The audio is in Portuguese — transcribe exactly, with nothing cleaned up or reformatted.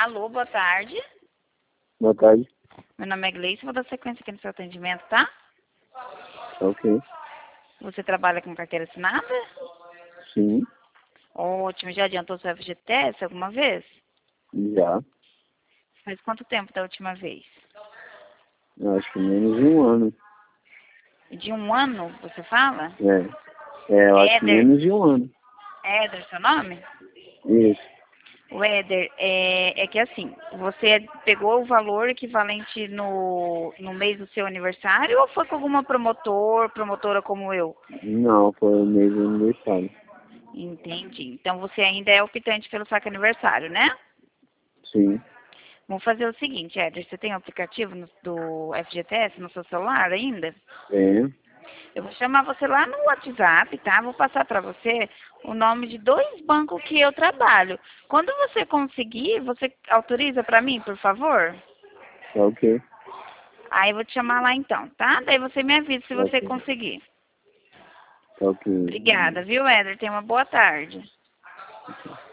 Alô, boa tarde. Boa tarde. Meu nome é Gleice, vou dar sequência aqui no seu atendimento, tá? Ok. Você trabalha com carteira assinada? Sim, Ótimo, já adiantou seu F G T S alguma vez? já. Faz quanto tempo da última vez? Eu acho que menos de um ano. De um ano, você fala? É. É, eu acho que Éder, menos de um ano. Éder, seu nome? Isso. O Éder, é, é que assim, você pegou o valor equivalente no, no mês do seu aniversário ou foi com alguma promotor, promotora como eu? Não, foi o mês do aniversário. Entendi. Então você ainda é optante pelo saque aniversário, né? Sim. Vamos fazer o seguinte, Éder, você tem o aplicativo no- do F G T S no seu celular ainda? Tem. Eu vou chamar você lá no WhatsApp, tá? Vou passar para você o nome de dois bancos que eu trabalho. Quando você conseguir, você autoriza para mim, por favor? Tá ok. Aí eu vou te chamar lá então, tá? Daí você me avisa se Tá você ok. conseguir. Tá ok. Obrigada, viu, Éder? Tenha uma boa tarde.